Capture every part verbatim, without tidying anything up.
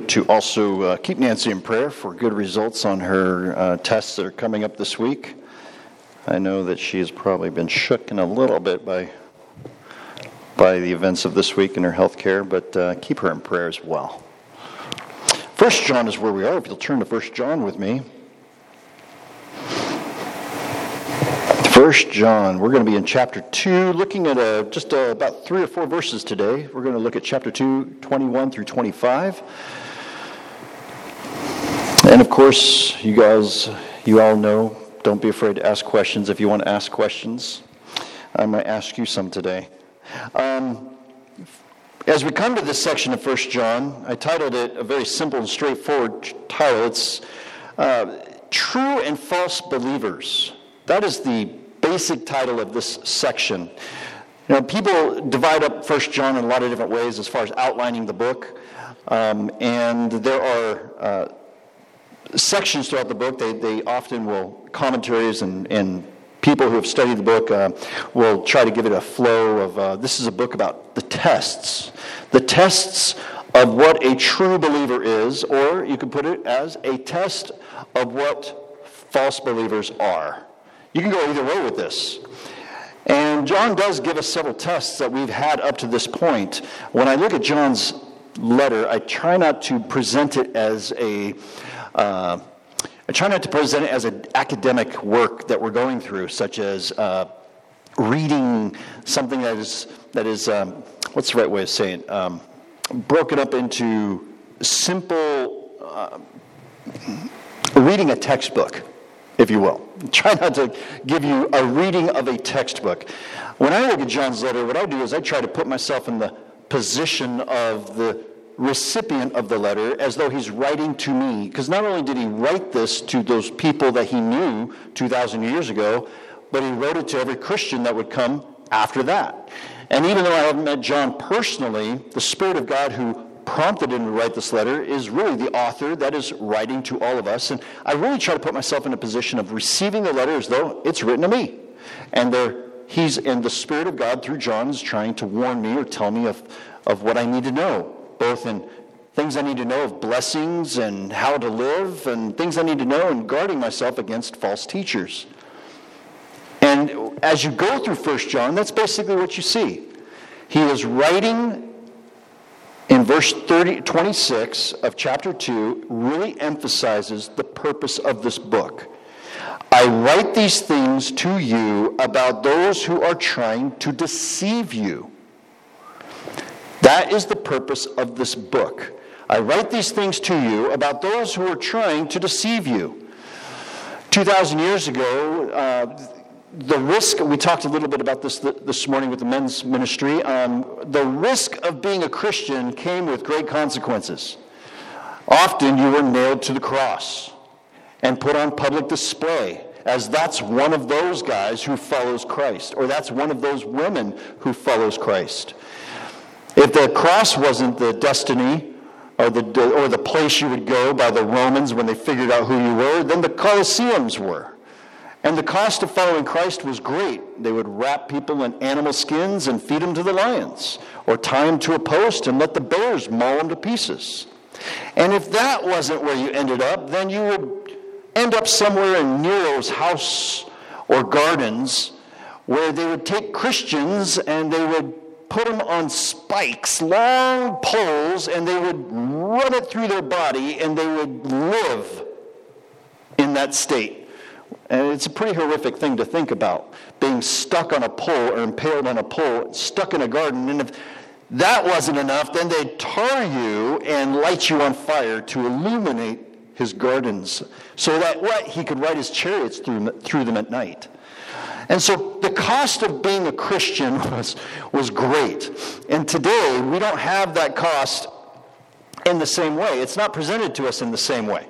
to also uh, keep Nancy in prayer for good results on her uh, tests that are coming up this week. I know that she has probably been shooken a little bit by by the events of this week in her health care, but uh, keep her in prayer as well. First John is where we are. If you'll turn to First John with me. First John, we're going to be in chapter two, looking at uh, just uh, about three or four verses today. We're going to look at chapter two, twenty-one through twenty-five. And of course, you guys, you all know, don't be afraid to ask questions if you want to ask questions. I might ask you some today. Um, as we come to this section of First John, I titled it a very simple and straightforward title. It's uh, True and False Believers. That is the basic title of this section. You know, people divide up First John in a lot of different ways as far as outlining the book. Um, and there are uh, sections throughout the book. They, they often will, commentaries and, and people who have studied the book uh, will try to give it a flow of, uh, this is a book about the tests. The tests of what a true believer is, or you could put it as a test of what false believers are. You can go either way with this. And John does give us several tests that we've had up to this point. When I look at John's letter, I try not to present it as a, uh, I try not to present it as an academic work that we're going through, such as uh, reading something that is, that is um, what's the right way of saying it, um, broken up into simple, uh, reading a textbook, if you will. Try not to give you a reading of a textbook. When I look at John's letter, what I do is I try to put myself in the position of the recipient of the letter as though he's writing to me. Because not only did he write this to those people that he knew two thousand years ago, but he wrote it to every Christian that would come after that. And even though I haven't met John personally, the Spirit of God who prompted him to write this letter is really the author that is writing to all of us. And I really try to put myself in a position of receiving the letter as though it's written to me. And there, he's in the Spirit of God through John is trying to warn me or tell me of, of what I need to know, both in things I need to know of blessings and how to live and things I need to know in guarding myself against false teachers. And as you go through First John, that's basically what you see. He is writing. In verse thirty, twenty-six of chapter two, really emphasizes the purpose of this book. I write these things to you about those who are trying to deceive you. That is the purpose of this book. I write these things to you about those who are trying to deceive you. two thousand years ago, uh, the risk, we talked a little bit about this this morning with the men's ministry, um, the risk of being a Christian came with great consequences. Often you were nailed to the cross and put on public display, as that's one of those guys who follows Christ, or that's one of those women who follows Christ. If the cross wasn't the destiny or the, or the place you would go by the Romans when they figured out who you were, then the Colosseums were. And the cost of following Christ was great. They would wrap people in animal skins and feed them to the lions, or tie them to a post and let the bears maul them to pieces. And if that wasn't where you ended up, then you would end up somewhere in Nero's house or gardens, where they would take Christians and they would put them on spikes, long poles, and they would run it through their body, and they would live in that state. And it's a pretty horrific thing to think about, being stuck on a pole or impaled on a pole, stuck in a garden. And if that wasn't enough, then they'd tar you and light you on fire to illuminate his gardens so that what he could ride his chariots through, through them at night. And so the cost of being a Christian was, was great. And today, we don't have that cost in the same way. It's not presented to us in the same way.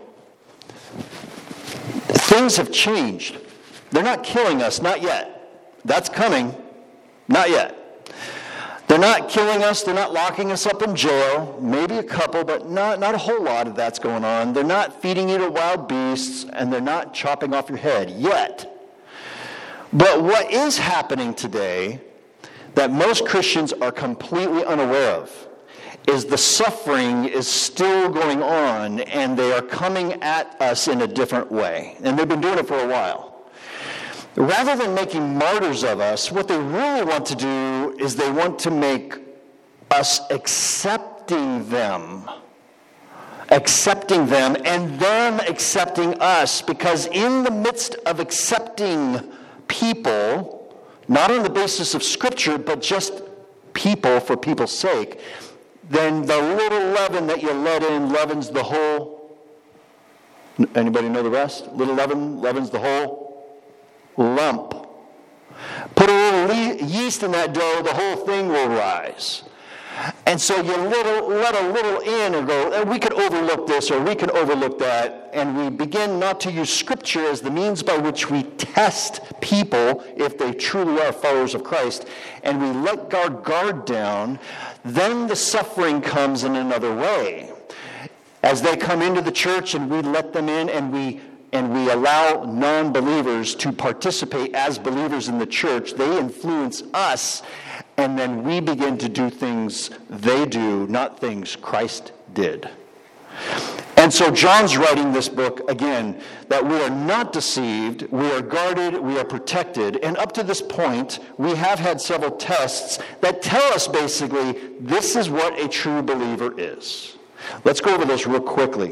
Things have changed. They're not killing us, not yet. That's coming, not yet. They're not killing us. They're not locking us up in jail. Maybe a couple, but not, not a whole lot of that's going on. They're not feeding you to wild beasts, and they're not chopping off your head yet. But what is happening today that most Christians are completely unaware of is the suffering is still going on, and they are coming at us in a different way. And they've been doing it for a while. Rather than making martyrs of us, what they really want to do is they want to make us accepting them. Accepting them, and them accepting us. Because in the midst of accepting people, not on the basis of Scripture, but just people for people's sake, then the little leaven that you let in leavens the whole. Anybody know the rest? Little leaven leavens the whole lump. Put a little yeast in that dough, the whole thing will rise. And so you little, let a little in and go, we could overlook this or we could overlook that. And we begin not to use Scripture as the means by which we test people if they truly are followers of Christ. And we let our guard down. Then the suffering comes in another way. As they come into the church and we let them in and we and we allow non-believers to participate as believers in the church, they influence us. And then we begin to do things they do, not things Christ did. And so John's writing this book, again, that we are not deceived, we are guarded, we are protected. And up to this point, we have had several tests that tell us basically this is what a true believer is. Let's go over this real quickly.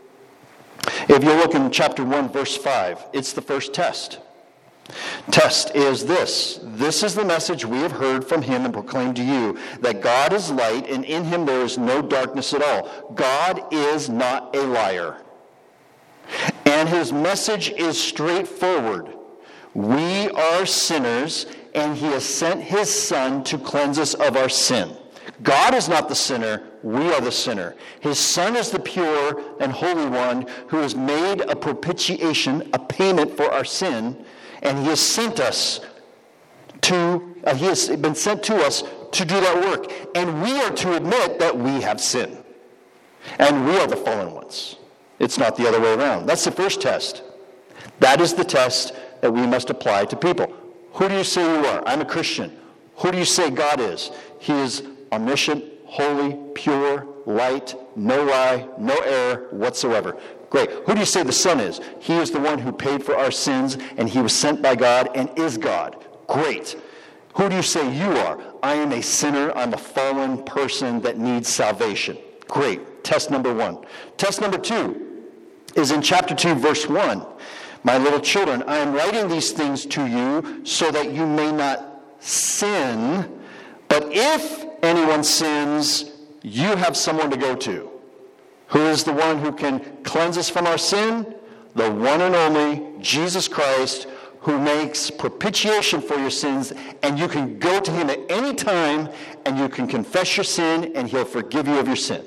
If you look in chapter one, verse five, it's the first test. Test is this. This is the message we have heard from him and proclaimed to you, that God is light and in him there is no darkness at all. God is not a liar. And his message is straightforward. We are sinners and he has sent his Son to cleanse us of our sin. God is not the sinner, we are the sinner. His Son is the pure and holy one who has made a propitiation, a payment for our sin. And he has sent us to, uh, he has been sent to us to do that work. And we are to admit that we have sinned. And we are the fallen ones. It's not the other way around. That's the first test. That is the test that we must apply to people. Who do you say you are? I'm a Christian. Who do you say God is? He is omniscient, holy, pure, light, no lie, no error whatsoever. Great. Who do you say the Son is? He is the one who paid for our sins, and he was sent by God and is God. Great. Who do you say you are? I am a sinner. I'm a fallen person that needs salvation. Great. Test number one. Test number two is in chapter two, verse one. My little children, I am writing these things to you so that you may not sin. But if anyone sins, you have someone to go to. Who is the one who can cleanse us from our sin? The one and only Jesus Christ, who makes propitiation for your sins, and you can go to him at any time, and you can confess your sin, and he'll forgive you of your sin.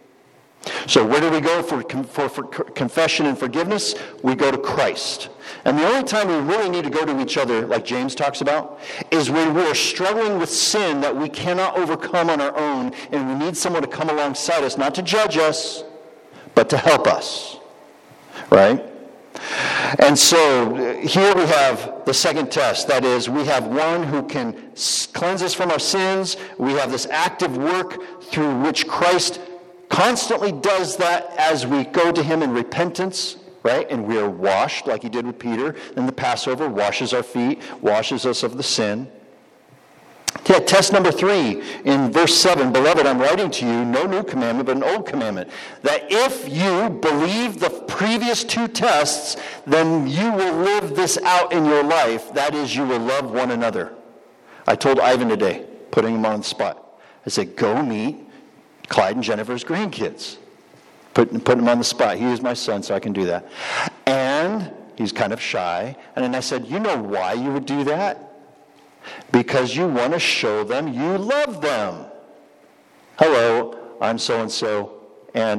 So where do we go for, for, for confession and forgiveness? We go to Christ. And the only time we really need to go to each other, like James talks about, is when we're struggling with sin that we cannot overcome on our own, and we need someone to come alongside us, not to judge us, but to help us. Right? And so here we have the second test. That is, we have one who can cleanse us from our sins. We have this active work through which Christ constantly does that as we go to him in repentance, right? And we are washed like he did with Peter. And the Passover washes our feet, washes us of the sin. Yeah, test number three in verse seven. Beloved, I'm writing to you no new commandment, but an old commandment. That if you believe the previous two tests, then you will live this out in your life. That is, you will love one another. I told Ivan today, putting him on the spot. I said, go meet Clyde and Jennifer's grandkids. Put, put him on the spot. He is my son, so I can do that. And he's kind of shy. And then I said, you know why you would do that? Because you want to show them you love them. Hello, I'm so-and-so, and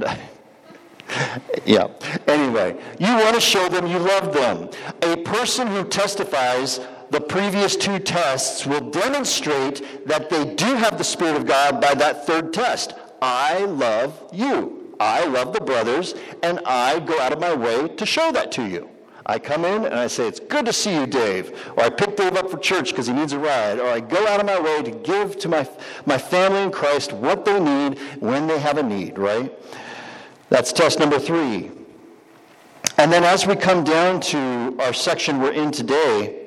yeah. Anyway, you want to show them you love them. A person who testifies the previous two tests will demonstrate that they do have the Spirit of God by that third test. I love you. I love the brothers, and I go out of my way to show that to you. I come in and I say, it's good to see you, Dave. Or I pick Dave up for church because he needs a ride. Or I go out of my way to give to my, my family in Christ what they need when they have a need, right? That's test number three. And then as we come down to our section we're in today,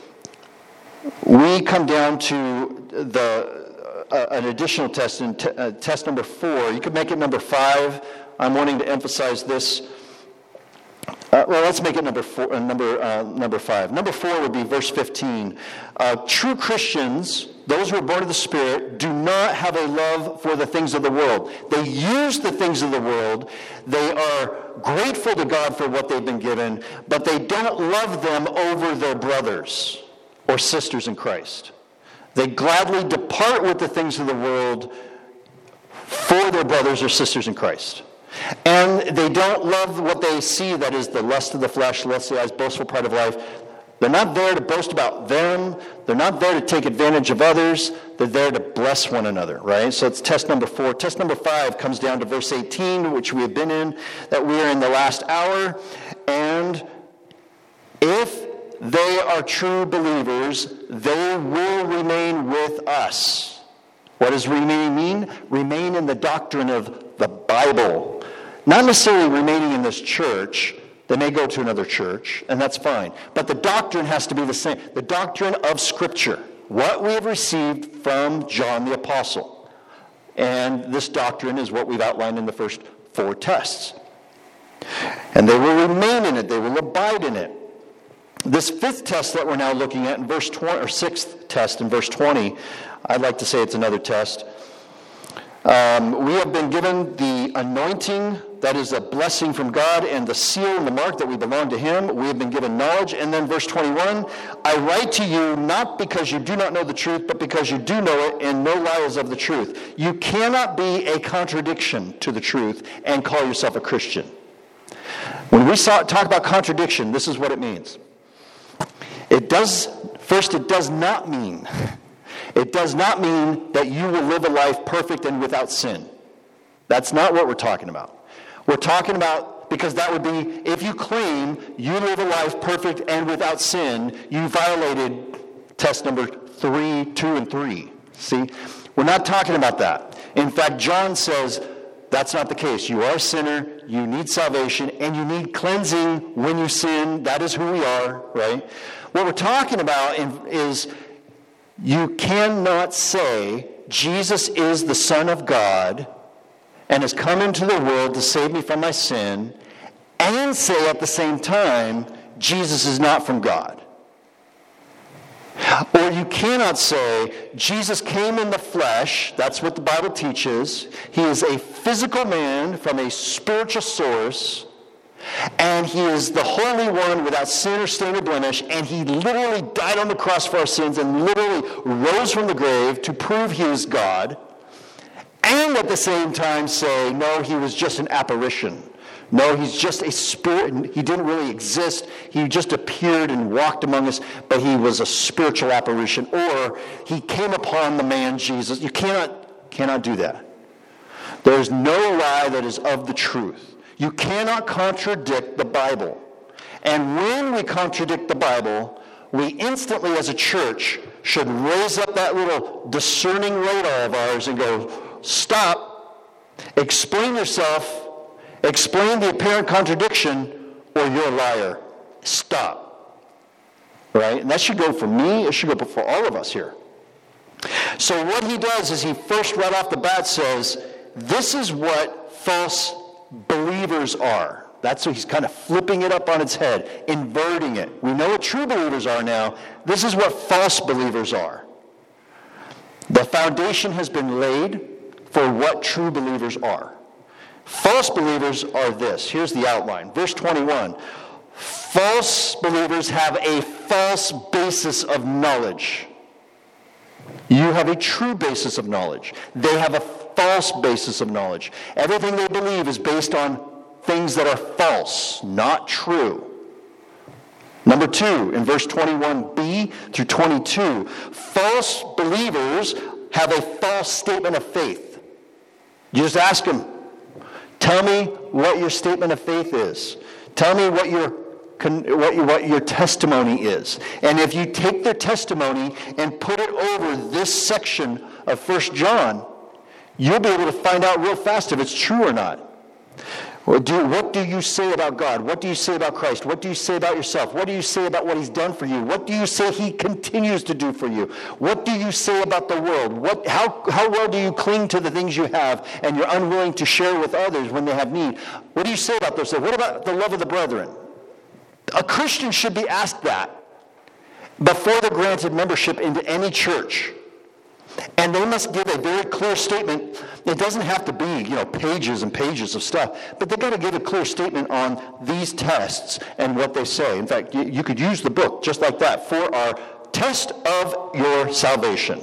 we come down to the uh, an additional test, in t- uh, test number four. You could make it number five. I'm wanting to emphasize this. Uh, well, let's make it number four. Uh, number uh, number five. Number four would be verse fifteen. Uh, true Christians, those who are born of the Spirit, do not have a love for the things of the world. They use the things of the world. They are grateful to God for what they've been given, but they don't love them over their brothers or sisters in Christ. They gladly depart with the things of the world for their brothers or sisters in Christ. And they don't love what they see, that is the lust of the flesh, lust of the eyes, boastful pride of life. They're not there to boast about them. They're not there to take advantage of others. They're there to bless one another, right? So it's test number four. Test number five comes down to verse eighteen, which we have been in, that we are in the last hour. And if they are true believers, they will remain with us. What does remain mean? Remain in the doctrine of the Bible. Not necessarily remaining in this church. They may go to another church, and that's fine. But the doctrine has to be the same. The doctrine of Scripture. What we have received from John the Apostle. And this doctrine is what we've outlined in the first four tests. And they will remain in it. They will abide in it. This fifth test that we're now looking at in verse twenty, or sixth test in verse twenty, I'd like to say it's another test. Um, we have been given the anointing, that is a blessing from God, and the seal and the mark that we belong to Him. We have been given knowledge. And then verse twenty-one, I write to you not because you do not know the truth, but because you do know it, and no lie is of the truth. You cannot be a contradiction to the truth and call yourself a Christian. When we saw, talk about contradiction, this is what it means. It does, first, it does not mean, it does not mean that you will live a life perfect and without sin. That's not what we're talking about. We're talking about, because that would be, if you claim you live a life perfect and without sin, you violated test number three, two, and three. See? We're not talking about that. In fact, John says that's not the case. You are a sinner, you need salvation, and you need cleansing when you sin. That is who we are, right? What we're talking about is you cannot say Jesus is the Son of God and has come into the world to save me from my sin, and say at the same time, Jesus is not from God. Or you cannot say, Jesus came in the flesh, that's what the Bible teaches. He is a physical man from a spiritual source, and he is the Holy One without sin or stain or blemish, and he literally died on the cross for our sins and literally rose from the grave to prove he is God. And at the same time say, no, he was just an apparition. No, he's just a spirit. He didn't really exist. He just appeared and walked among us, but he was a spiritual apparition. Or he came upon the man Jesus. You cannot, cannot do that. There's no lie that is of the truth. You cannot contradict the Bible. And when we contradict the Bible, we instantly as a church should raise up that little discerning radar of ours and go, stop, explain yourself, explain the apparent contradiction, or you're a liar. Stop. Right? And that should go for me, it should go for all of us here. So what he does is he first right off the bat says, this is what false believers are. That's what he's kind of flipping it up on its head, inverting it. We know what true believers are now. This is what false believers are. The foundation has been laid for what true believers are. False believers are this. Here's the outline. Verse twenty-one. False believers have a false basis of knowledge. You have a true basis of knowledge. They have a false basis of knowledge. Everything they believe is based on things that are false, not true. Number two, in verse twenty-one b through twenty-two, false believers have a false statement of faith. You just ask them, tell me what your statement of faith is. Tell me what your what, what your testimony is. And if you take their testimony and put it over this section of First John, you'll be able to find out real fast if it's true or not. What do, what do you say about God? What do you say about Christ? What do you say about yourself? What do you say about what he's done for you? What do you say he continues to do for you? What do you say about the world? What, how, how well do you cling to the things you have and you're unwilling to share with others when they have need? What do you say about those things? What about the love of the brethren? A Christian should be asked that before they're granted membership into any church. And they must give a very clear statement. It doesn't have to be, you know, pages and pages of stuff, but they've got to give a clear statement on these tests and what they say. In fact, you, you could use the book just like that for our test of your salvation.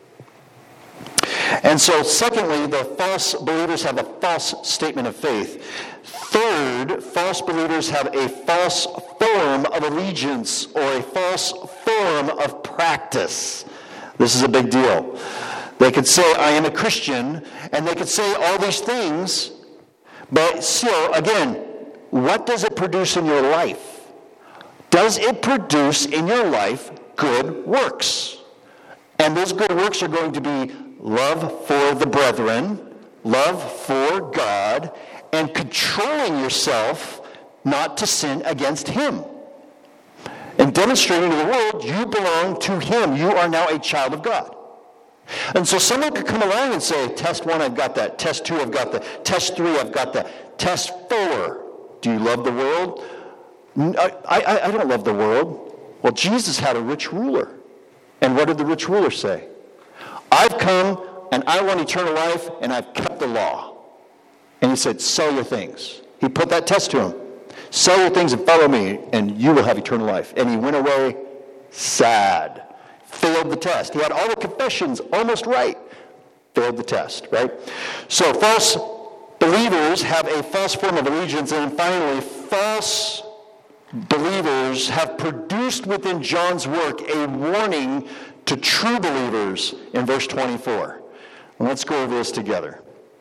And so, secondly, the false believers have a false statement of faith. Third, false believers have a false form of allegiance or a false form of practice. This is a big deal. They could say, I am a Christian, and they could say all these things, but still, again, what does it produce in your life? Does it produce in your life good works? And those good works are going to be love for the brethren, love for God, and controlling yourself not to sin against him. And demonstrating to the world, you belong to him. You are now a child of God. And so someone could come along and say, test one, I've got that. Test two, I've got that. Test three, I've got that. Test four, do you love the world? I, I, I don't love the world. Well, Jesus had a rich ruler. And what did the rich ruler say? I've come and I want eternal life and I've kept the law. And he said, sell your things. He put that test to him. Sell your things and follow me, and you will have eternal life. And he went away sad. Failed the test. He had all the confessions almost right. Failed the test, right? So false believers have a false form of allegiance. And then finally, false believers have produced within John's work a warning to true believers in verse twenty-four. And let's go over this together.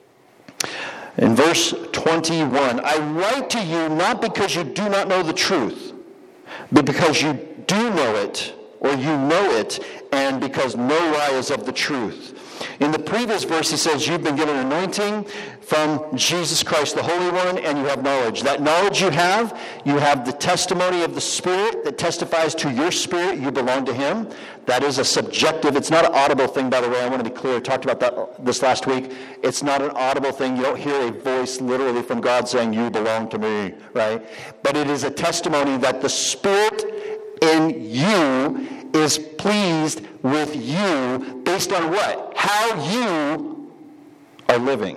In verse twenty-one, I write to you not because you do not know the truth, but because you do know it, or you know it, and because no lie is of the truth. In the previous verse, he says, you've been given anointing from Jesus Christ, the Holy One, and you have knowledge. That knowledge you have, you have the testimony of the Spirit that testifies to your spirit you belong to him. That is a subjective, it's not an audible thing, by the way. I want to be clear. I talked about that this last week. It's not an audible thing. You don't hear a voice literally from God saying, you belong to me, right? But it is a testimony that the Spirit in you is pleased with you based on what? How you are living.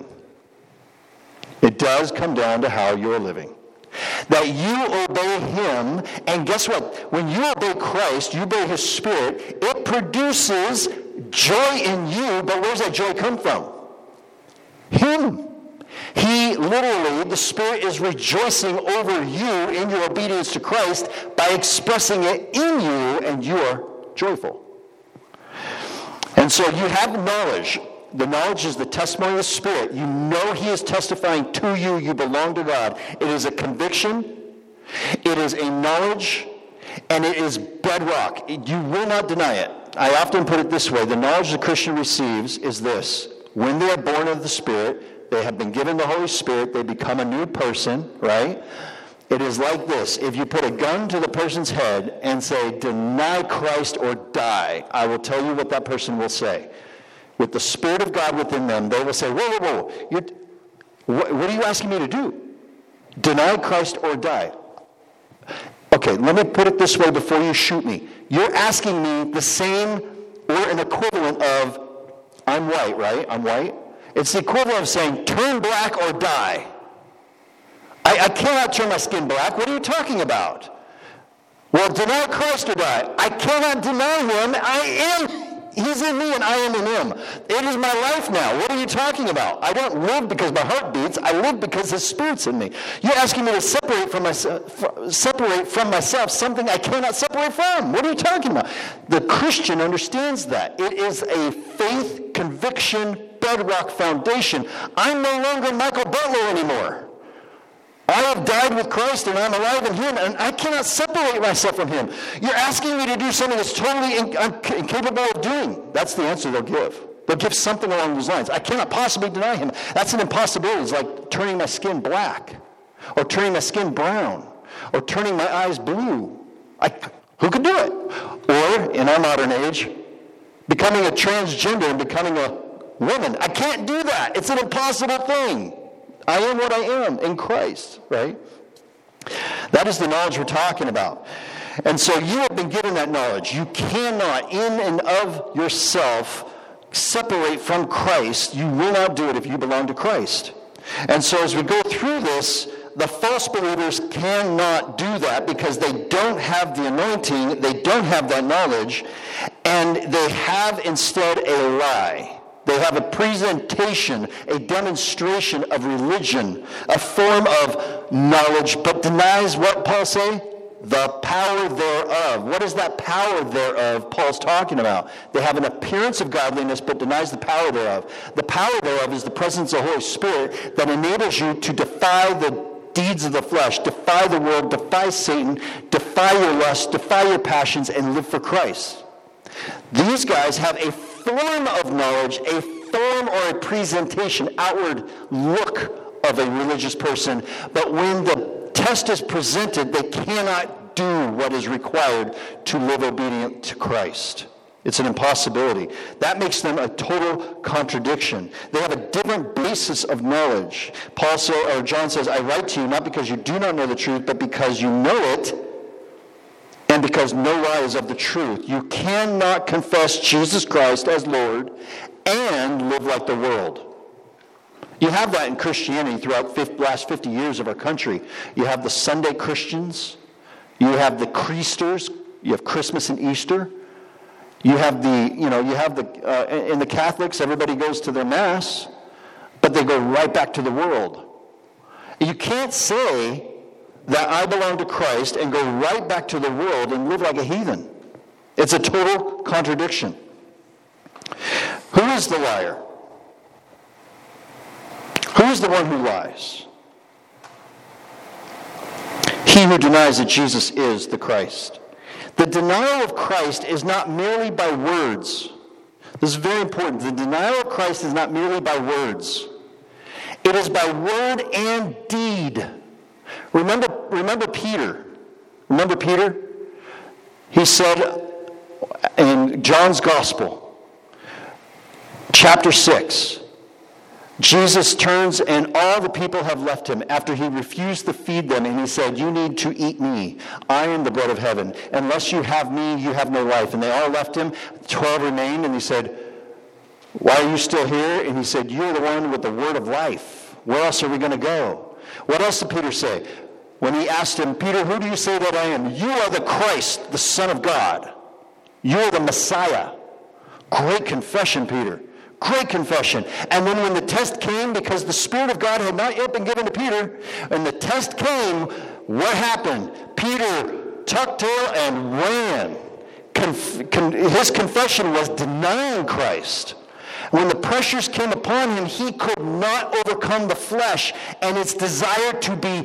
It does come down to how you're living. That you obey him, and guess what? When you obey Christ, you obey his Spirit, it produces joy in you, but where does that joy come from? Him. He literally, the Spirit is rejoicing over you in your obedience to Christ by expressing it in you, and you are joyful. And so you have knowledge. The knowledge is the testimony of the Spirit. You know he is testifying to you. You belong to God. It is a conviction. It is a knowledge. And it is bedrock. You will not deny it. I often put it this way. The knowledge the Christian receives is this. When they are born of the Spirit, they have been given the Holy Spirit. They become a new person, right? It is like this. If you put a gun to the person's head and say, deny Christ or die, I will tell you what that person will say. With the Spirit of God within them, they will say, whoa, whoa, whoa. You're, what, what are you asking me to do? Deny Christ or die. Okay, let me put it this way before you shoot me. You're asking me the same or an equivalent of, I'm white, right? I'm white. It's the equivalent of saying, turn black or die. I, I cannot turn my skin black. What are you talking about? Well, deny Christ or die. I cannot deny him. I am. He's in me and I am in him. It is my life now. What are you talking about? I don't live because my heart beats. I live because his Spirit's in me. You're asking me to separate from myself, separate from myself something I cannot separate from. What are you talking about? The Christian understands that. It is a faith, conviction, bedrock foundation. I'm no longer Michael Butler anymore. I have died with Christ and I'm alive in him, and I cannot separate myself from him. You're asking me to do something that's totally in, I'm incapable of doing. That's the answer they'll give. They'll give something along those lines. I cannot possibly deny him. That's an impossibility. It's like turning my skin black, or turning my skin brown, or turning my eyes blue. I, who could do it? Or, in our modern age, becoming a transgender and becoming a woman. I can't do that. It's an impossible thing. I am what I am in Christ, right? That is the knowledge we're talking about. And so you have been given that knowledge. You cannot, in and of yourself, separate from Christ. You will not do it if you belong to Christ. And so as we go through this, the false believers cannot do that because they don't have the anointing, they don't have that knowledge, and they have instead a lie. They have a presentation, a demonstration of religion, a form of knowledge, but denies what Paul say? The power thereof. What is that power thereof Paul's talking about? They have an appearance of godliness, but denies the power thereof. The power thereof is the presence of the Holy Spirit that enables you to defy the deeds of the flesh, defy the world, defy Satan, defy your lust, defy your passions, and live for Christ. These guys have a form of knowledge, a form or a presentation, outward look of a religious person, but when the test is presented, they cannot do what is required to live obedient to Christ. It's an impossibility. That makes them a total contradiction. They have a different basis of knowledge. Paul so, or John says, I write to you not because you do not know the truth, but because you know it, and because no lie is of the truth. You cannot confess Jesus Christ as Lord and live like the world. You have that in Christianity throughout the last fifty years of our country. You have the Sunday Christians. You have the Creasters. You have Christmas and Easter. You have the, you know, you have the, uh, in the Catholics, everybody goes to their Mass, but they go right back to the world. You can't say that I belong to Christ and go right back to the world and live like a heathen. It's a total contradiction. Who is the liar? Who is the one who lies? He who denies that Jesus is the Christ. The denial of Christ is not merely by words. This is very important. The denial of Christ is not merely by words. It is by word and deed. Remember, remember Peter. Remember Peter? He said in John's Gospel, chapter six, Jesus turns and all the people have left him after he refused to feed them, and he said, you need to eat me. I am the bread of heaven. Unless you have me, you have no life. And they all left him. Twelve remained, and he said, why are you still here? And he said, you're the one with the word of life. Where else are we going to go? What else did Peter say? When he asked him, Peter, who do you say that I am? You are the Christ, the Son of God. You are the Messiah. Great confession, Peter. Great confession. And then when the test came, because the Spirit of God had not yet been given to Peter, and the test came, what happened? Peter tucked tail and ran. Conf- con- his confession was denying Christ. When the pressures came upon him, he could not overcome the flesh and its desire to be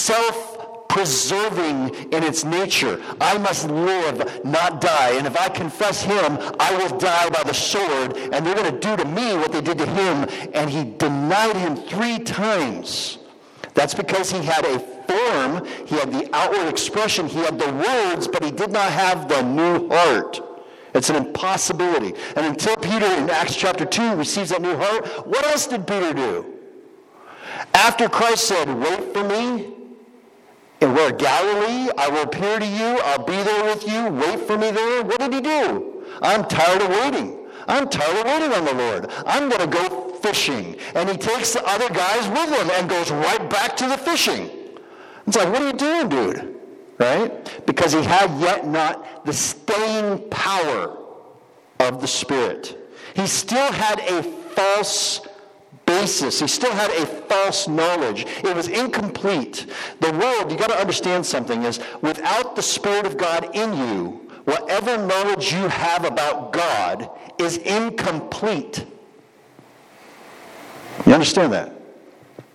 self-preserving in its nature. I must live, not die. And if I confess him, I will die by the sword. And they're going to do to me what they did to him. And he denied him three times. That's because he had a form, he had the outward expression, he had the words, but he did not have the new heart. It's an impossibility. And until Peter in Acts chapter two receives that new heart, what else did Peter do? After Christ said, wait for me, and we're Galilee, I will appear to you, I'll be there with you, wait for me there. What did he do? I'm tired of waiting. I'm tired of waiting on the Lord. I'm going to go fishing. And he takes the other guys with him and goes right back to the fishing. It's like, what are you doing, dude? Right? Because he had yet not the staying power of the Spirit. He still had a false basis. He still had a false knowledge. It was incomplete. The world, you got to understand something, is without the Spirit of God in you, whatever knowledge you have about God is incomplete. You understand that?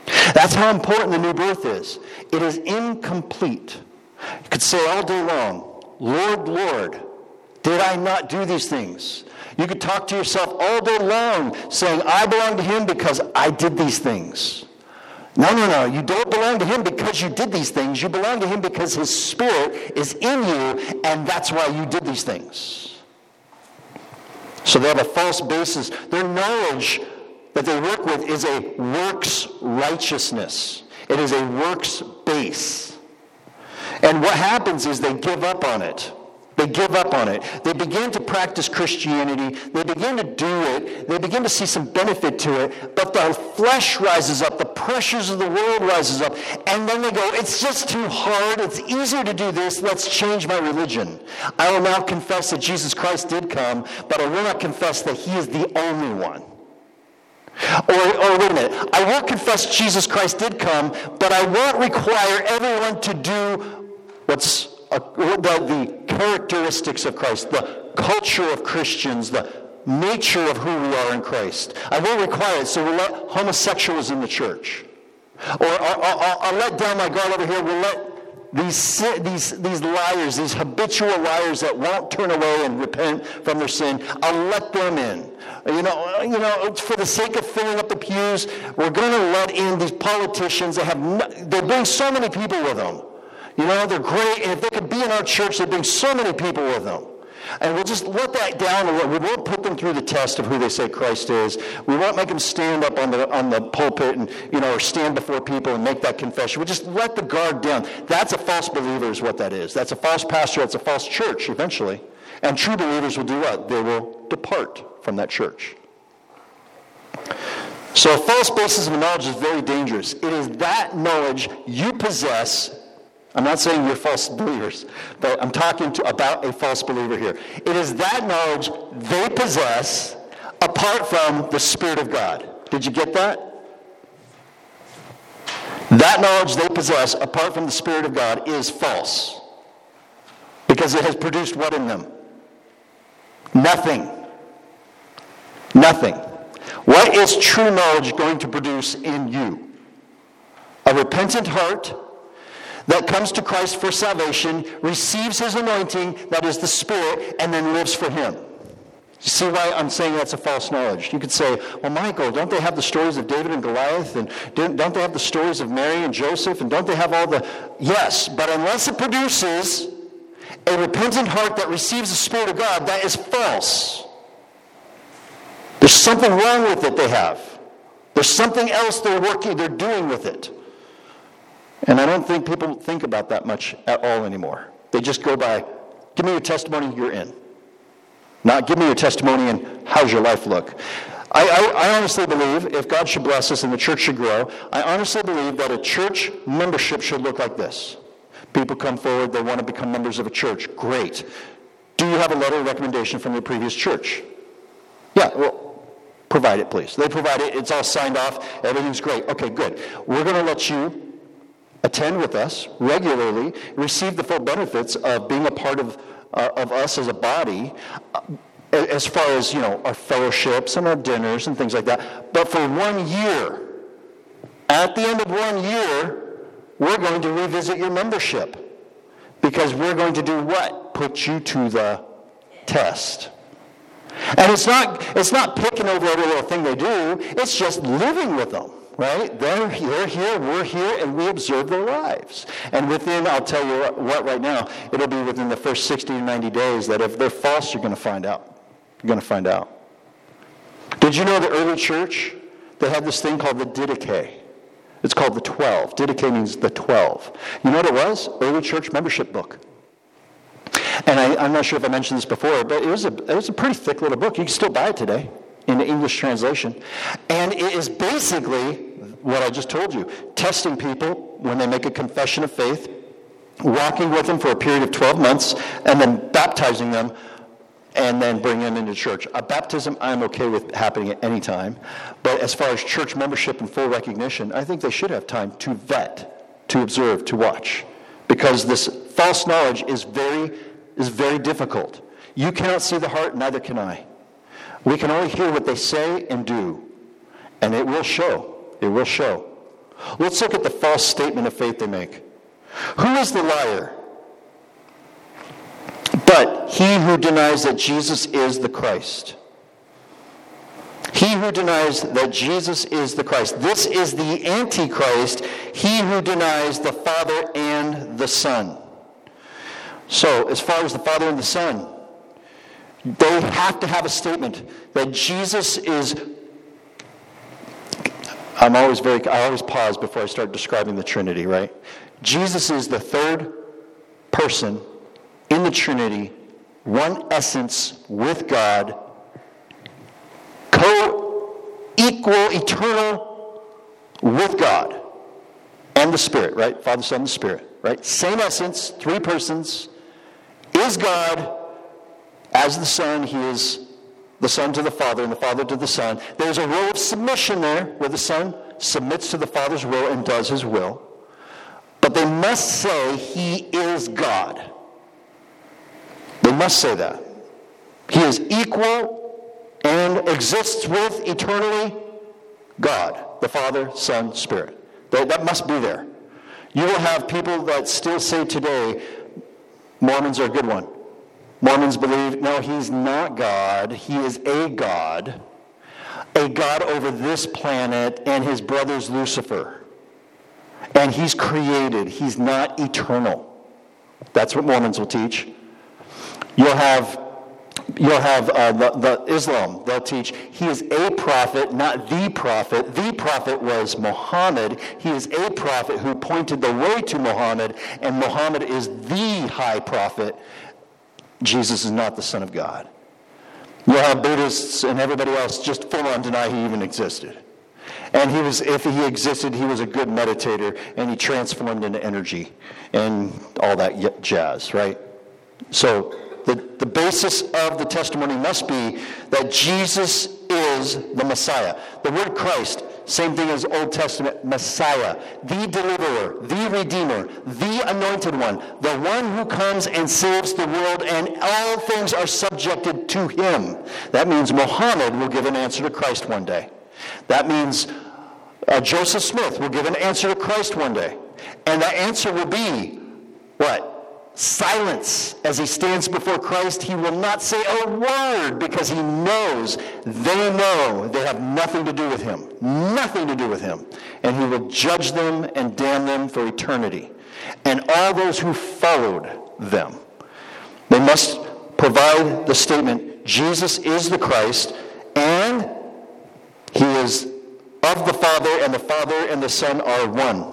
That's how important the new birth is. It is incomplete. You could say all day long, Lord, Lord, did I not do these things? You could talk to yourself all day long saying, I belong to him because I did these things. No, no, no. You don't belong to him because you did these things. You belong to him because his Spirit is in you, and that's why you did these things. So they have a false basis. Their knowledge that they work with is a works righteousness. It is a works base. And what happens is they give up on it. They give up on it. They begin to practice Christianity. They begin to do it. They begin to see some benefit to it. But the flesh rises up. The pressures of the world rises up. And then they go, it's just too hard. It's easier to do this. Let's change my religion. I will now confess that Jesus Christ did come, but I will not confess that he is the only one. Or, or wait a minute. I will confess Jesus Christ did come, but I won't require everyone to do what's Uh, the, the characteristics of Christ, the culture of Christians, the nature of who we are in Christ. I won't require it, so we'll let homosexuals in the church. Or I'll, I'll, I'll let down my guard over here. We'll let these, these, these liars, these habitual liars that won't turn away and repent from their sin, I'll let them in. You know, you know, for the sake of filling up the pews, we're going to let in these politicians that have, no, they bring so many people with them. You know, they're great, and if they could be in our church, they'd bring so many people with them. And we'll just let that down a little. We won't put them through the test of who they say Christ is. We won't make them stand up on the on the pulpit and, you know, or stand before people and make that confession. We'll just let the guard down. That's a false believer is what that is. That's a false pastor. That's a false church eventually. And true believers will do what? They will depart from that church. So a false basis of knowledge is very dangerous. It is that knowledge you possess. I'm not saying you're false believers, but I'm talking to, about a false believer here. It is that knowledge they possess apart from the Spirit of God. Did you get that? That knowledge they possess apart from the Spirit of God is false. Because it has produced what in them? Nothing. Nothing. What is true knowledge going to produce in you? A repentant heart that comes to Christ for salvation, receives his anointing, that is the Spirit, and then lives for him. You see why I'm saying that's a false knowledge? You could say, well, Michael, don't they have the stories of David and Goliath? And don't they have the stories of Mary and Joseph? And don't they have all the... Yes, but unless it produces a repentant heart that receives the Spirit of God, that is false. There's something wrong with it they have. There's something else they're working, they're doing with it. And I don't think people think about that much at all anymore. They just go by, give me your testimony, you're in. Not give me your testimony and how's your life look. I, I, I honestly believe, if God should bless us and the church should grow, I honestly believe that a church membership should look like this. People come forward, they want to become members of a church. Great. Do you have a letter of recommendation from your previous church? Yeah, well, provide it, please. They provide it, it's all signed off, everything's great. Okay, good. We're going to let you attend with us regularly, receive the full benefits of being a part of uh, of us as a body, uh, as far as, you know, our fellowships and our dinners and things like that. But for one year, at the end of one year, we're going to revisit your membership because we're going to do what? Put you to the test. And it's not it's not picking over every little thing they do. It's just living with them. Right? They're here, they're here, we're here, and we observe their lives. And within, I'll tell you what right now, it'll be within the first sixty to ninety days that if they're false, you're going to find out. You're going to find out. Did you know the early church, they had this thing called the Didache. It's called the twelve. Didache means the twelve. You know what it was? Early church membership book. And I, I'm not sure if I mentioned this before, but it was a it was a pretty thick little book. You can still buy it today in the English translation. And it is basically what I just told you, testing people when they make a confession of faith, walking with them for a period of twelve months, and then baptizing them, and then bringing them into church. A baptism I'm okay with happening at any time, but as far as church membership and full recognition, I think they should have time to vet, to observe, to watch, because this false knowledge is very, is very difficult. You cannot see the heart, neither can I. We can only hear what they say and do, and it will show. It will show. Let's look at the false statement of faith they make. Who is the liar? But he who denies that Jesus is the Christ. He who denies that Jesus is the Christ. This is the Antichrist, he who denies the Father and the Son. So, as far as the Father and the Son, they have to have a statement that Jesus is... I'm always very, I always pause before I start describing the Trinity, right? Jesus is the third person in the Trinity, one essence with God, co-equal, eternal with God and the Spirit, right? Father, Son, and Spirit, right? Same essence, three persons, is God. As the Son, he is the Son to the Father and the Father to the Son. There's a role of submission there where the Son submits to the Father's will and does his will. But they must say he is God. They must say that. He is equal and exists with eternally God, the Father, Son, Spirit. That, that must be there. You will have people that still say today, Mormons are a good one. Mormons believe, no, he's not God. He is a God. A God over this planet, and his brother's Lucifer. And he's created. He's not eternal. That's what Mormons will teach. You'll have, you'll have uh, the, the Islam. They'll teach he is a prophet, not the prophet. The prophet was Muhammad. He is a prophet who pointed the way to Muhammad, and Muhammad is the high prophet. Jesus is not the Son of God. You'll have Buddhists and everybody else just full on deny he even existed. And he was, if he existed, he was a good meditator, and he transformed into energy and all that jazz, right? So the, the basis of the testimony must be that Jesus is the Messiah. The word Christ, same thing as Old Testament, Messiah, the deliverer, the redeemer, the anointed one, the one who comes and saves the world, and all things are subjected to him. That means Muhammad will give an answer to Christ one day. That means uh, Joseph Smith will give an answer to Christ one day. And that answer will be, what? Silence. As he stands before Christ, he will not say a word because he knows, they know they have nothing to do with him. Nothing to do with him. And he will judge them and damn them for eternity. And all those who followed them. They must provide the statement, Jesus is the Christ, and he is of the Father, and the Father and the Son are one.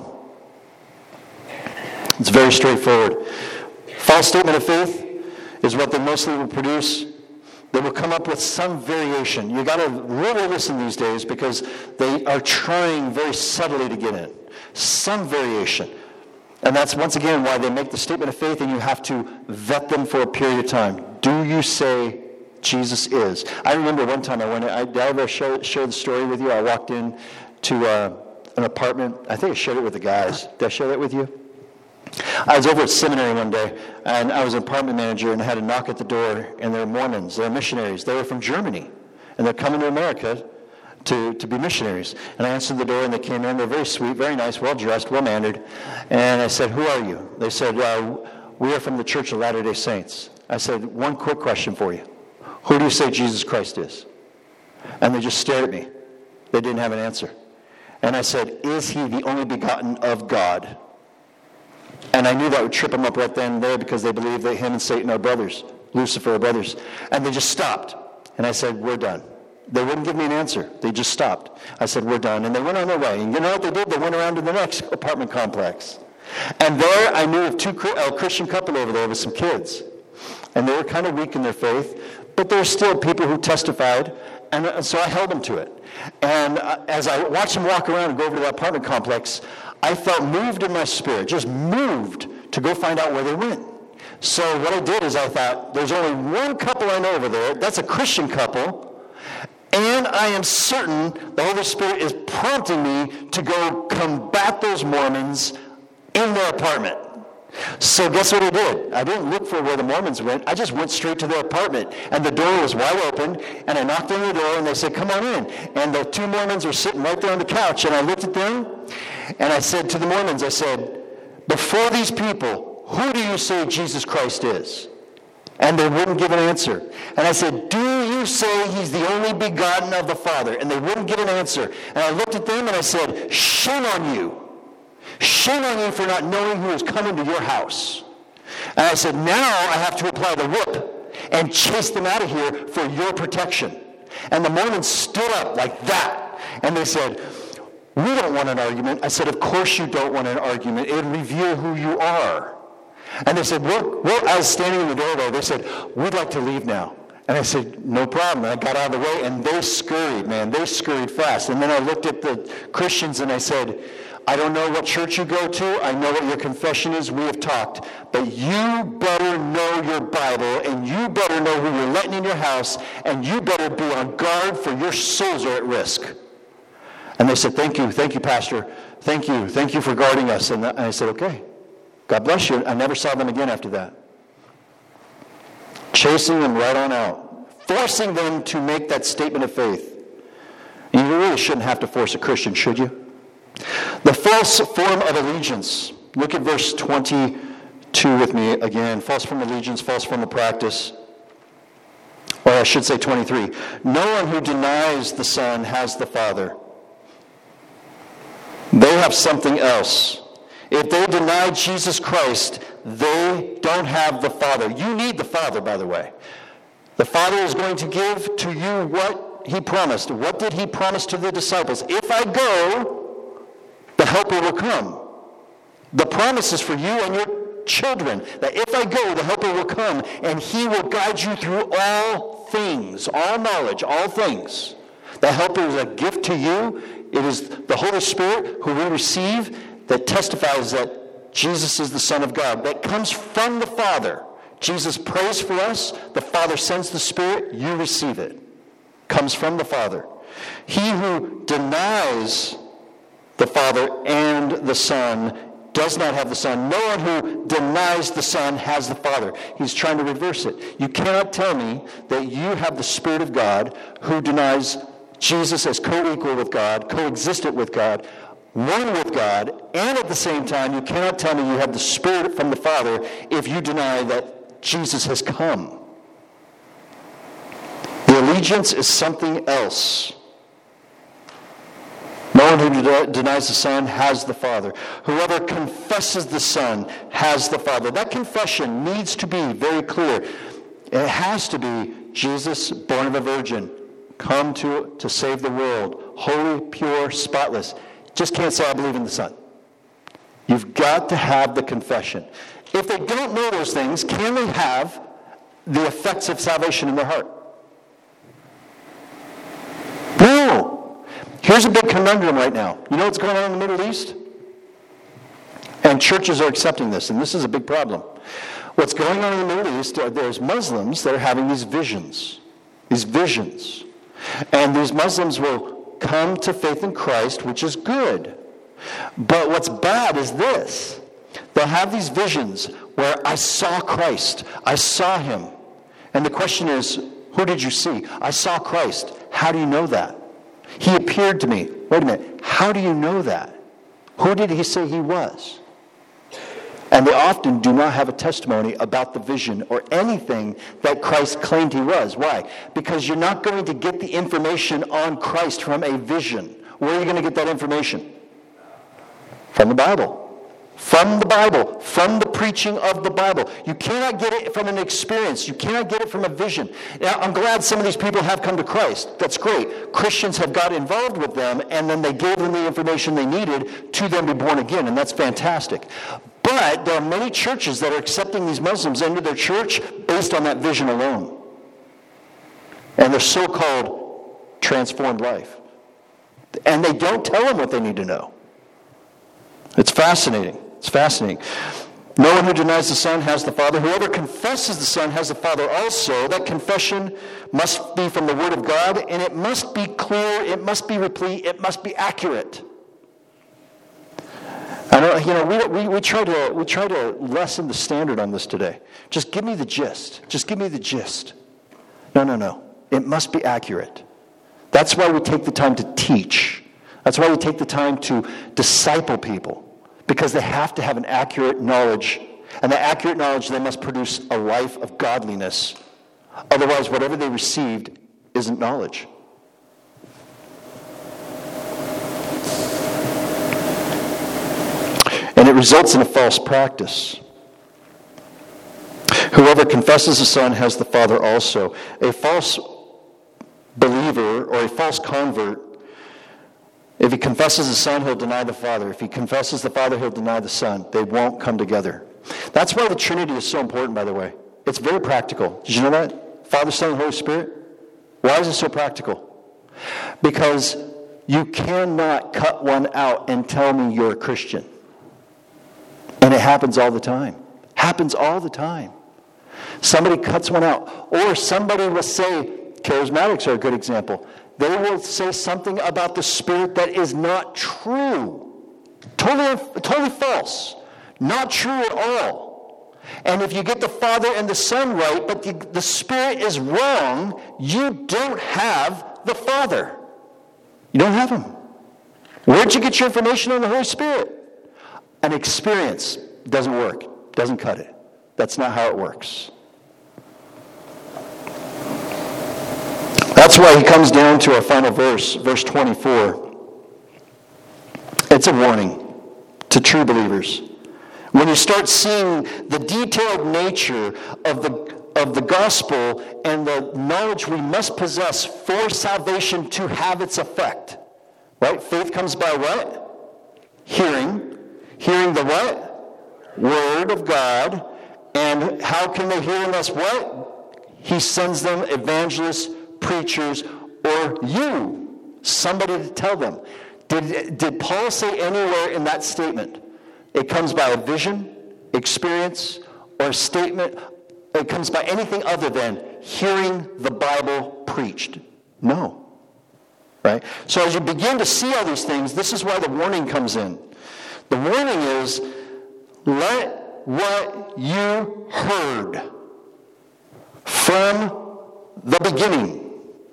It's very straightforward. False statement of faith is what they mostly will produce. They will come up with some variation. You got to really listen these days because they are trying very subtly to get in. Some variation. And that's once again why they make the statement of faith, and you have to vet them for a period of time. Do you say Jesus is? I remember one time I went in, I, did I ever share, share the story with you? I walked in to uh, an apartment. I think I shared it with the guys. Did I share that with you? I was over at seminary one day, and I was an apartment manager, and I had a knock at the door, and they're Mormons, they're missionaries. They were from Germany, and they're coming to America to, to be missionaries. And I answered the door, and they came in. They're very sweet, very nice, well-dressed, well-mannered. And I said, who are you? They said, uh, we are from the Church of Latter-day Saints. I said, one quick question for you. Who do you say Jesus Christ is? And they just stared at me. They didn't have an answer. And I said, is he the only begotten of God? And I knew that would trip them up right then and there because they believe that him and Satan are brothers, Lucifer are brothers. And they just stopped. And I said, we're done. They wouldn't give me an answer. They just stopped. I said, we're done. And they went on their way. And you know what they did? They went around to the next apartment complex. And there I knew of two a Christian couple over there with some kids. And they were kind of weak in their faith, but there were still people who testified. And so I held them to it. And as I watched them walk around and go over to that apartment complex, I felt moved in my spirit, just moved to go find out where they went. So what I did is I thought, there's only one couple I know over there. That's a Christian couple. And I am certain the Holy Spirit is prompting me to go combat those Mormons in their apartment. So guess what I did? I didn't look for where the Mormons went. I just went straight to their apartment. And the door was wide open. And I knocked on the door and they said, come on in. And the two Mormons were sitting right there on the couch. And I looked at them. And I said to the Mormons, I said, before these people, who do you say Jesus Christ is? And they wouldn't give an answer. And I said, do you say he's the only begotten of the Father? And they wouldn't give an answer. And I looked at them and I said, shame on you. Shame on you for not knowing who is coming to your house. And I said, now I have to apply the whip and chase them out of here for your protection. And the Mormons stood up like that. And they said, we don't want an argument. I said, of course you don't want an argument. It would reveal who you are. And they said, we're, we're, I was standing in the doorway. They said, we'd like to leave now. And I said, no problem. And I got out of the way, and they scurried, man. They scurried fast. And then I looked at the Christians, and I said, I don't know what church you go to. I know what your confession is. We have talked. But you better know your Bible, and you better know who you're letting in your house, and you better be on guard, for your souls are at risk. And they said, thank you. Thank you, Pastor. Thank you. Thank you for guarding us. And I said, okay. God bless you. I never saw them again after that. Chasing them right on out. Forcing them to make that statement of faith. You really shouldn't have to force a Christian, should you? The false form of allegiance. Look at verse twenty-two with me again. False form of allegiance, false form of practice. Or I should say twenty-three. No one who denies the Son has the Father. They have something else. If they deny Jesus Christ, they don't have the Father. You need the Father, by the way. The Father is going to give to you what he promised. What did he promise to the disciples? If I go, the Helper will come. The promise is for you and your children, that if I go, the Helper will come, and he will guide you through all things, all knowledge, all things. The Helper is a gift to you. It is the Holy Spirit who we receive, that testifies that Jesus is the Son of God, that comes from the Father. Jesus prays for us. The Father sends the Spirit. You receive it. Comes from the Father. He who denies the Father and the Son does not have the Son. No one who denies the Son has the Father. He's trying to reverse it. You cannot tell me that you have the Spirit of God who denies Jesus as co-equal with God, co-existent with God, one with God, and at the same time, you cannot tell me you have the Spirit from the Father if you deny that Jesus has come. The allegiance is something else. No one who de- denies the Son has the Father. Whoever confesses the Son has the Father. That confession needs to be very clear. It has to be Jesus, born of a virgin, come to, to save the world, holy, pure, spotless. Just can't say, I believe in the Son. You've got to have the confession. If they don't know those things, can they have the effects of salvation in their heart? No. Here's a big conundrum right now. You know what's going on in the Middle East? And churches are accepting this, and this is a big problem. What's going on in the Middle East, there's Muslims that are having these visions. These visions. And these Muslims will come to faith in Christ, which is good. But what's bad is this. They'll have these visions where I saw Christ. I saw him. And the question is, who did you see? I saw Christ. How do you know that? He appeared to me. Wait a minute. How do you know that? Who did he say he was? And they often do not have a testimony about the vision or anything that Christ claimed he was. Why? Because you're not going to get the information on Christ from a vision. Where are you going to get that information? From the Bible. From the Bible. From the preaching of the Bible. You cannot get it from an experience. You cannot get it from a vision. Now, I'm glad some of these people have come to Christ. That's great. Christians have got involved with them, and then they gave them the information they needed to them to be born again, and that's fantastic. But there are many churches that are accepting these Muslims into their church based on that vision alone. And their so-called transformed life. And they don't tell them what they need to know. It's fascinating. It's fascinating. No one who denies the Son has the Father. Whoever confesses the Son has the Father also. That confession must be from the Word of God, and it must be clear, it must be replete, it must be accurate. I know, you know, we, we, we try to we try to lessen the standard on this today. Just give me the gist. Just give me the gist. No, no, no. It must be accurate. That's why we take the time to teach That's why we take the time to disciple people, because they have to have an accurate knowledge, and the accurate knowledge, they must produce a life of godliness. Otherwise, whatever they received isn't knowledge. And it results in a false practice. Whoever confesses the Son has the Father also. A false believer or a false convert, if he confesses the Son, he'll deny the Father. If he confesses the Father, he'll deny the Son. They won't come together. That's why the Trinity is so important, by the way. It's very practical. Did you know that? Father, Son, and Holy Spirit. Why is it so practical? Because you cannot cut one out and tell me you're a Christian. And it happens all the time. Happens all the time. Somebody cuts one out. Or somebody will say, charismatics are a good example. They will say something about the Spirit that is not true. Totally, totally false. Not true at all. And if you get the Father and the Son right, but the, the Spirit is wrong, you don't have the Father. You don't have Him. Where'd you get your information on the Holy Spirit? An experience doesn't work. Doesn't cut it. That's not how it works. That's why he comes down to our final verse, verse twenty-four. It's a warning to true believers. When you start seeing the detailed nature of the, of the gospel and the knowledge we must possess for salvation to have its effect. Right? Faith comes by what? Hearing. Hearing the what? Word of God. And how can they hear unless what? He sends them evangelists, preachers, or you, somebody to tell them. Did, did Paul say anywhere in that statement, it comes by a vision, experience, or a statement, it comes by anything other than hearing the Bible preached? No. Right? So as you begin to see all these things, this is why the warning comes in. The warning is, let what you heard from the beginning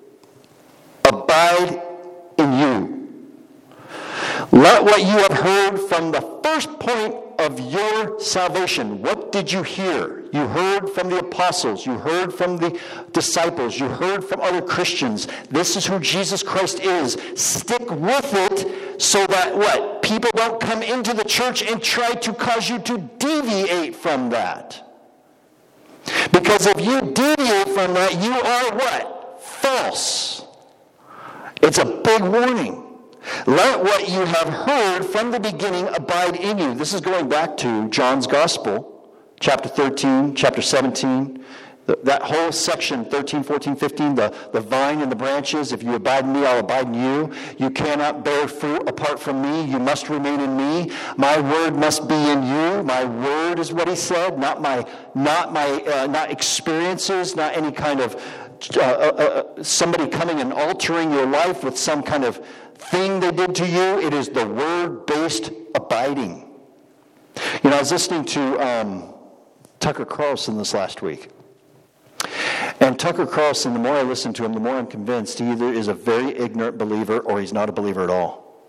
abide in you. Let what you have heard from the first point of your salvation. What did you hear? You heard from the apostles. You heard from the disciples. You heard from other Christians. This is who Jesus Christ is. Stick with it so that what? People don't come into the church and try to cause you to deviate from that. Because if you deviate from that, you are what? False. It's a big warning. Let what you have heard from the beginning abide in you. This is going back to John's Gospel, chapter thirteen, chapter seventeen. The, that whole section, thirteen, fourteen, fifteen, the, the vine and the branches. If you abide in me, I'll abide in you. You cannot bear fruit apart from me. You must remain in me. My word must be in you. My word is what he said, not my, not my, uh, not experiences, not any kind of uh, uh, uh, somebody coming and altering your life with some kind of thing they did to you. It is the word-based abiding. You know, I was listening to um, Tucker Carlson this last week. And Tucker Carlson, the more I listen to him, the more I'm convinced he either is a very ignorant believer or he's not a believer at all.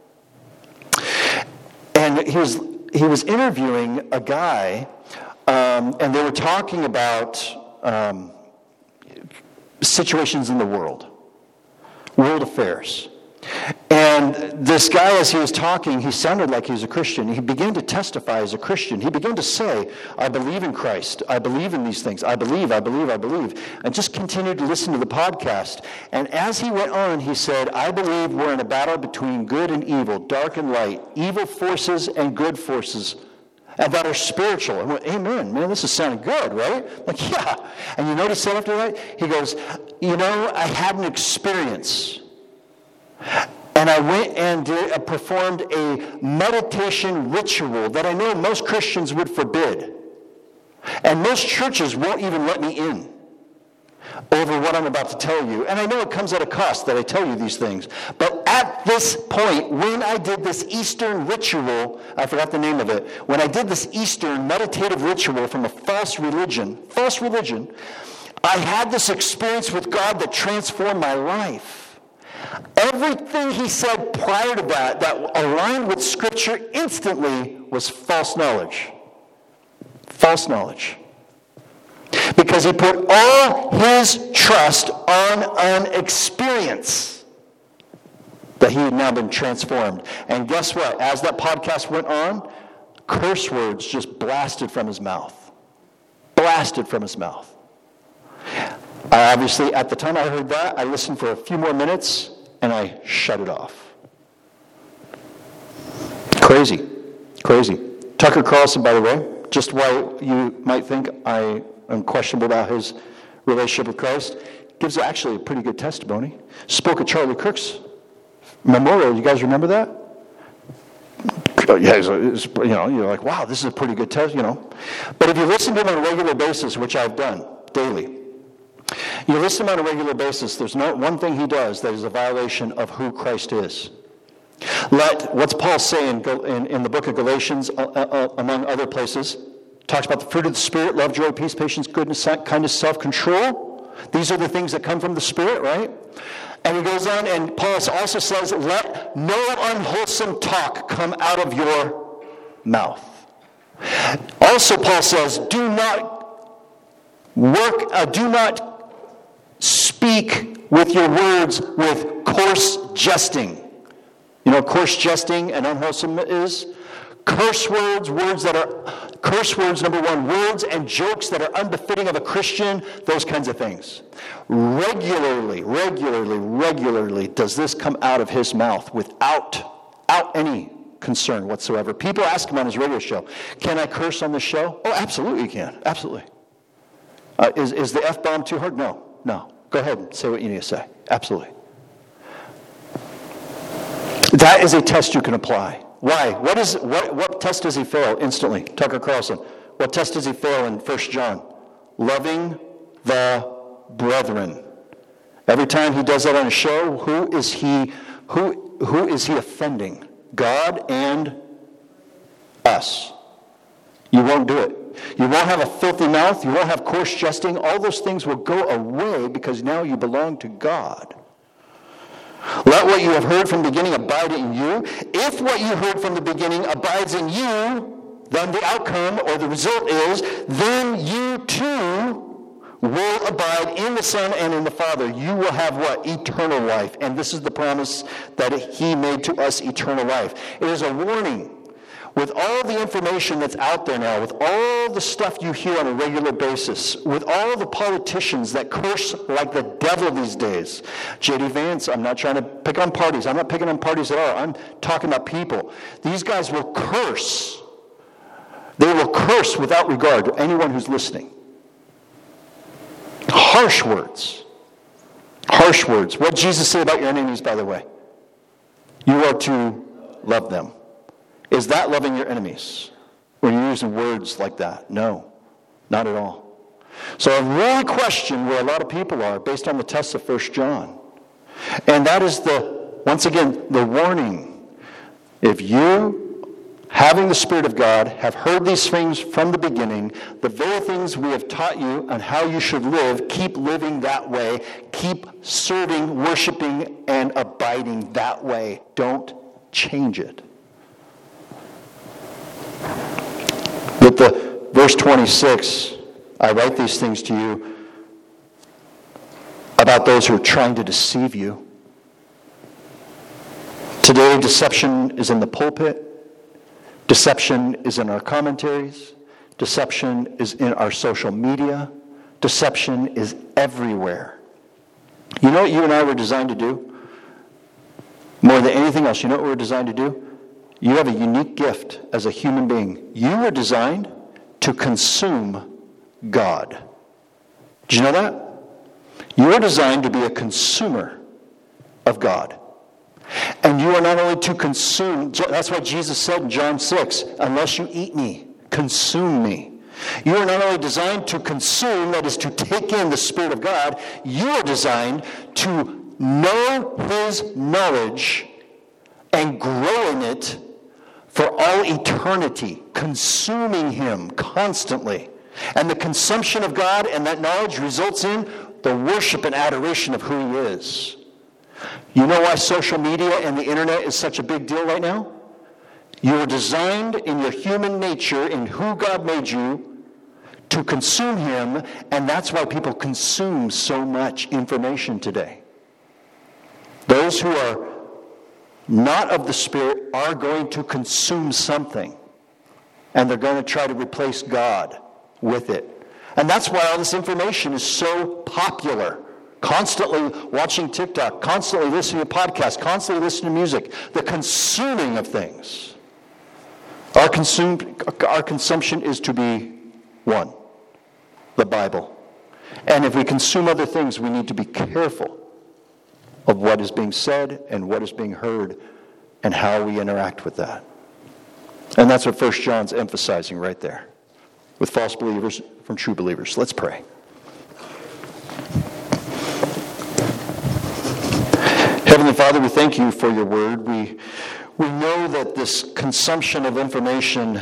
And he was, he was interviewing a guy, um, and they were talking about um, situations in the world, world affairs. And this guy, as he was talking, he sounded like he was a Christian. He began to testify as a Christian. He began to say, I believe in Christ. I believe in these things. I believe, I believe, I believe. And just continued to listen to the podcast. And as he went on, he said, I believe we're in a battle between good and evil, dark and light, evil forces and good forces, and that are spiritual. I went, amen, man, this is sounding good, right? Like, yeah. And you know what he said after that? He goes, you know, I had an experience. And I went and did, uh, performed a meditation ritual that I know most Christians would forbid. And most churches won't even let me in over what I'm about to tell you. And I know it comes at a cost that I tell you these things. But at this point, when I did this Eastern ritual, I forgot the name of it, when I did this Eastern meditative ritual from a false religion, false religion, I had this experience with God that transformed my life. Everything he said prior to that, that aligned with Scripture instantly, was false knowledge. False knowledge. Because he put all his trust on an experience that he had now been transformed. And guess what? As that podcast went on, curse words just blasted from his mouth. Blasted from his mouth. I obviously, at the time I heard that, I listened for a few more minutes, and I shut it off. Crazy. Crazy. Tucker Carlson, by the way, just why you might think I am questionable about his relationship with Christ, gives actually a pretty good testimony. Spoke at Charlie Kirk's memorial. You guys remember that? Yeah, it's, it's, you know, you're like, wow, this is a pretty good test, you know. But if you listen to him on a regular basis, which I've done daily, you listen to him on a regular basis, there's not one thing he does that is a violation of who Christ is. Let, what's Paul saying in, in, in the book of Galatians, uh, uh, among other places, talks about the fruit of the Spirit, love, joy, peace, patience, goodness, kindness, self-control. These are the things that come from the Spirit, right? And he goes on, and Paul also says, let no unwholesome talk come out of your mouth. Also, Paul says, do not work, uh, do not speak with your words with coarse jesting. You know what coarse jesting and unwholesome is? Curse words, words that are, curse words, number one, words and jokes that are unbefitting of a Christian, those kinds of things. Regularly, regularly, regularly does this come out of his mouth without, without any concern whatsoever. People ask him on his radio show, can I curse on the show? Oh, absolutely you can. Absolutely. Uh, is, is the F-bomb too hard? No, no. Go ahead and say what you need to say. Absolutely. That is a test you can apply. Why? What is what, what test does he fail instantly? Tucker Carlson. What test does he fail in First John? Loving the brethren. Every time he does that on a show, who is he who who is he offending? God and us. You won't do it. You won't have a filthy mouth. You won't have coarse jesting. All those things will go away because now you belong to God. Let what you have heard from the beginning abide in you. If what you heard from the beginning abides in you, then the outcome or the result is, then you too will abide in the Son and in the Father. You will have what? Eternal life. And this is the promise that he made to us, eternal life. It is a warning. With all the information that's out there now, with all the stuff you hear on a regular basis, with all the politicians that curse like the devil these days, J D Vance, I'm not trying to pick on parties. I'm not picking on parties at all. I'm talking about people. These guys will curse. They will curse without regard to anyone who's listening. Harsh words. Harsh words. What did Jesus say about your enemies, by the way? You are to love them. Is that loving your enemies when you're using words like that? No, not at all. So I really question where a lot of people are based on the tests of First John. And that is the, once again, the warning. If you, having the Spirit of God, have heard these things from the beginning, the very things we have taught you on how you should live, keep living that way. Keep serving, worshiping, and abiding that way. Don't change it. With the verse twenty-six, I write these things to you about those who are trying to deceive you. Today, deception is in the pulpit. Deception is in our commentaries. Deception is in our social media. Deception is everywhere. You know what you and I were designed to do? More than anything else, you know what we're designed to do? You have a unique gift as a human being. You were designed to consume God. Did you know that? You were designed to be a consumer of God. And you are not only to consume, that's what Jesus said in John six, unless you eat me, consume me. You are not only designed to consume, that is to take in the Spirit of God, you are designed to know his knowledge and grow in it for all eternity, consuming him constantly. And the consumption of God and that knowledge results in the worship and adoration of who he is. You know why social media and the internet is such a big deal right now? You were designed in your human nature, in who God made you, to consume Him, and that's why people consume so much information today. Those who are not of the Spirit are going to consume something, and they're going to try to replace God with it. And that's why all this information is so popular. Constantly watching TikTok, constantly listening to podcasts, constantly listening to music, the consuming of things. Our, consume, our consumption is to be one, the Bible. And if we consume other things, we need to be careful of what is being said and what is being heard and how we interact with that. And that's what First John's emphasizing right there, with false believers from true believers. Let's pray. Heavenly Father, we thank you for your word. We, we know that this consumption of information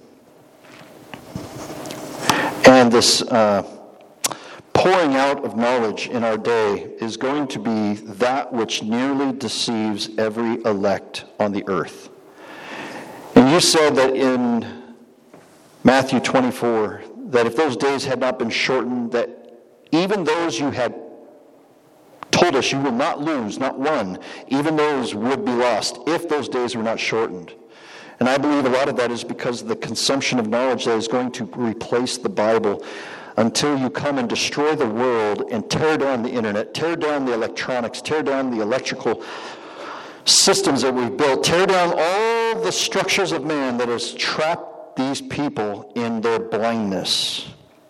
and this uh, pouring out of knowledge in our day is going to be that which nearly deceives every elect on the earth. And you said that in Matthew twenty-four, that if those days had not been shortened, that even those you had told us you will not lose, not one, even those would be lost if those days were not shortened. And I believe a lot of that is because of the consumption of knowledge that is going to replace the Bible until you come and destroy the world and tear down the internet, tear down the electronics, tear down the electrical systems that we've built, tear down all the structures of man that has trapped these people in their blindness.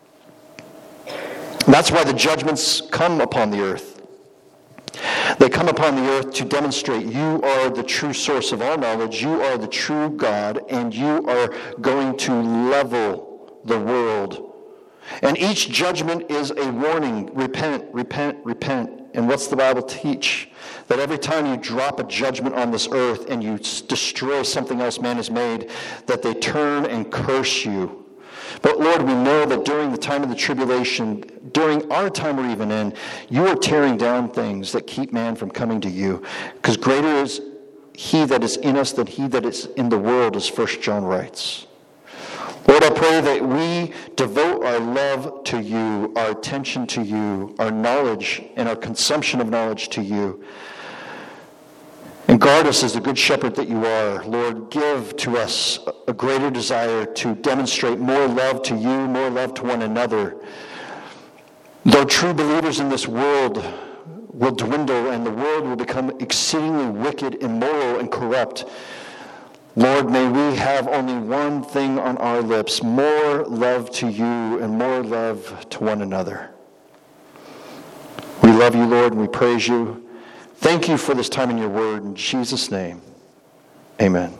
That's why the judgments come upon the earth. They come upon the earth to demonstrate you are the true source of all knowledge, you are the true God, and you are going to level the world. And each judgment is a warning. Repent, repent, repent. And what's the Bible teach? That every time you drop a judgment on this earth and you destroy something else man has made, that they turn and curse you. But Lord, we know that during the time of the tribulation, during our time we're even in, you are tearing down things that keep man from coming to you. Because greater is he that is in us than he that is in the world, as First John writes. Lord, I pray that we devote our love to you, our attention to you, our knowledge and our consumption of knowledge to you. And guard us as the good shepherd that you are. Lord, give to us a greater desire to demonstrate more love to you, more love to one another. Though true believers in this world will dwindle and the world will become exceedingly wicked, immoral, and corrupt, Lord, may we have only one thing on our lips, more love to you and more love to one another. We love you, Lord, and we praise you. Thank you for this time in your word. In Jesus' name, amen.